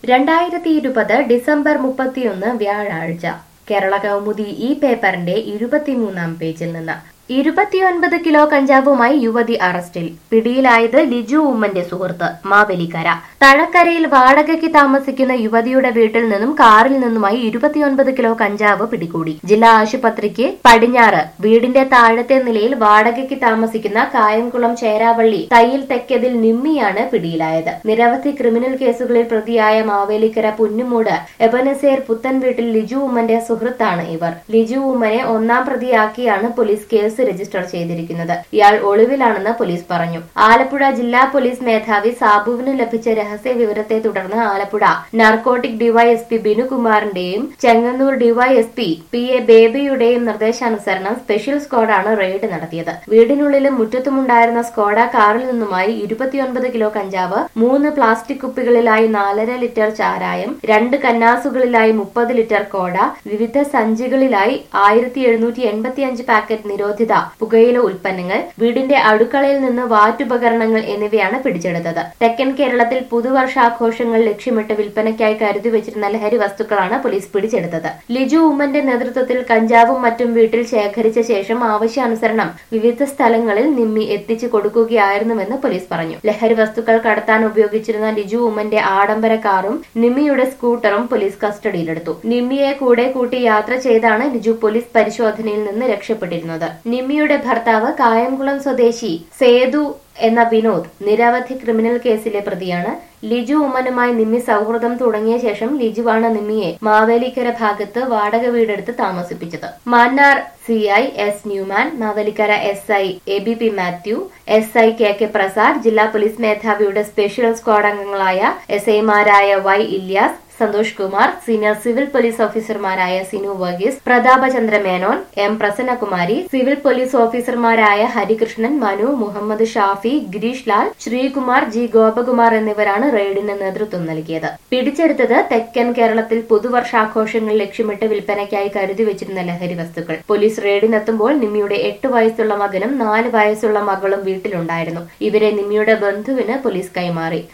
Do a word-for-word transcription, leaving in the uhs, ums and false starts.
രണ്ടായിരത്തി ഇരുപത് ഡിസംബർ മുപ്പത്തിയൊന്ന് വ്യാഴാഴ്ച കേരള കൗമുദി ഈ പേപ്പറിന്റെ ഇരുപത്തിമൂന്നാം പേജിൽ നിന്ന് ഇരുപത്തിയൊൻപത് കിലോ കഞ്ചാവുമായി യുവതി അറസ്റ്റിൽ. പിടിയിലായത് ലിജു ഉമ്മന്റെ സുഹൃത്ത്. മാവേലിക്കര തഴക്കരയിൽ വാടകയ്ക്ക് താമസിക്കുന്ന യുവതിയുടെ വീട്ടിൽ നിന്നും കാറിൽ നിന്നുമായി ഇരുപത്തിയൊൻപത് കിലോ കഞ്ചാവ് പിടികൂടി. ജില്ലാ ആശുപത്രിക്ക് പടിഞ്ഞാറ് വീടിന്റെ താഴത്തെ നിലയിൽ വാടകയ്ക്ക് താമസിക്കുന്ന കായംകുളം ചേരാവള്ളി തയ്യിൽ തെക്കതിൽ നിമ്മിയാണ് പിടിയിലായത്. നിരവധി ക്രിമിനൽ കേസുകളിൽ പ്രതിയായ മാവേലിക്കര പുന്നുമൂട് എബനസേർ പുത്തൻ വീട്ടിൽ ലിജു ഉമ്മന്റെ സുഹൃത്താണ് ഇവർ. ലിജു ഉമ്മനെ ഒന്നാം പ്രതിയാക്കിയാണ് പോലീസ് കേസ് രജിസ്റ്റർ ചെയ്തിരിക്കുന്നത്. ഇയാൾ ഒളിവിലാണെന്ന് പോലീസ് പറഞ്ഞു. ആലപ്പുഴ ജില്ലാ പോലീസ് മേധാവി സാബുവിന് ലഭിച്ച രഹസ്യ വിവരത്തെ തുടർന്ന് ആലപ്പുഴ നാർക്കോട്ടിക് ഡിവൈഎസ്പി ബിനുകുമാറിന്റെയും ചെങ്ങന്നൂർ ഡിവൈഎസ്പി പി എ ബേബിയുടെയും നിർദ്ദേശാനുസരണം സ്പെഷ്യൽ സ്ക്വാഡാണ് റെയ്ഡ് നടത്തിയത്. വീടിനുള്ളിലും മുറ്റത്തുമുണ്ടായിരുന്ന സ്ക്വാഡ കാറിൽ നിന്നുമായി ഇരുപത്തിയൊൻപത് കിലോ കഞ്ചാവ്, മൂന്ന് പ്ലാസ്റ്റിക് കുപ്പികളിലായി നാലര ലിറ്റർ ചാരായം, രണ്ട് കന്നാസുകളിലായി മുപ്പത് ലിറ്റർ കോട, വിവിധ സഞ്ചികളിലായി ആയിരത്തി എഴുന്നൂറ്റി എൺപത്തി അഞ്ച് പാക്കറ്റ് നിരോധിത പുകയില ഉൽപ്പന്നങ്ങൾ, വീടിന്റെ അടുക്കളയിൽ നിന്ന് വാറ്റുപകരണങ്ങൾ എന്നിവയാണ് പിടിച്ചെടുത്തത്. തെക്കൻ കേരളത്തിൽ പുതുവർഷാഘോഷങ്ങൾ ലക്ഷ്യമിട്ട് വിൽപ്പനയ്ക്കായി കരുതി വെച്ചിരുന്ന ലഹരി വസ്തുക്കളാണ് പോലീസ് പിടിച്ചെടുത്തത്. ലിജു ഉമ്മന്റെ നേതൃത്വത്തിൽ കഞ്ചാവും മറ്റും വീട്ടിൽ ശേഖരിച്ച ശേഷം ആവശ്യാനുസരണം വിവിധ സ്ഥലങ്ങളിൽ നിമ്മി എത്തിച്ചു കൊടുക്കുകയായിരുന്നുവെന്ന് പോലീസ് പറഞ്ഞു. ലഹരി വസ്തുക്കൾ കടത്താൻ ഉപയോഗിച്ചിരുന്ന ലിജു ഉമ്മന്റെ ആഡംബര കാറും നിമ്മിയുടെ സ്കൂട്ടറും പോലീസ് കസ്റ്റഡിയിലെടുത്തു. നിമ്മിയെ കൂടെ കൂട്ടി യാത്ര ചെയ്താണ് ലിജു പോലീസ് പരിശോധനയിൽ നിന്ന് രക്ഷപ്പെട്ടിരുന്നത്. നിമ്മിയുടെ ഭർത്താവ് കായംകുളം സ്വദേശി സേതു എന്ന വിനോദ് നിരവധി ക്രിമിനൽ കേസിലെ പ്രതിയാണ്. ലിജു ഉമ്മനുമായി നിമ്മി സൗഹൃദം തുടങ്ങിയ ശേഷം ലിജുവാണ് നിമ്മിയെ മാവേലിക്കര ഭാഗത്ത് വാടക വീടെടുത്ത് താമസിപ്പിച്ചത്. Mannar C I S Newman, Mavelikkara S I A B P Mathew, S I K K Prasad, ജില്ലാ പോലീസ് മേധാവിയുടെ സ്പെഷ്യൽ സ്ക്വാഡ് അംഗങ്ങളായ എസ് ഐമാരായ Y Ilyas, Santhosh Kumar, senior civil police ഓഫീസർമാരായ Sinu Varghese, Prathapachandra Menon, M Prasannakumari, civil police ഓഫീസർമാരായ ഹരികൃഷ്ണൻ, മനു, മുഹമ്മദ് ഷാഫി, ഗിരീഷ് ലാൽ, ശ്രീകുമാർ, ജി ഗോപകുമാർ എന്നിവരാണ് റെയ്ഡിന് നേതൃത്വം നൽകിയത്. പിടിച്ചെടുത്തത് തെക്കൻ കേരളത്തിൽ പുതുവർഷാഘോഷങ്ങൾ ലക്ഷ്യമിട്ട് വിൽപ്പനയ്ക്കായി കരുതി വെച്ചിരുന്ന ലഹരി വസ്തുക്കൾ. പോലീസ് റെയ്ഡിനെത്തുമ്പോൾ നിമ്മിയുടെ എട്ട് വയസ്സുള്ള മകനും നാല് വയസ്സുള്ള മകളും വീട്ടിലുണ്ടായിരുന്നു. ഇവരെ നിമ്മിയുടെ ബന്ധുവിന് പോലീസ് കൈമാറി.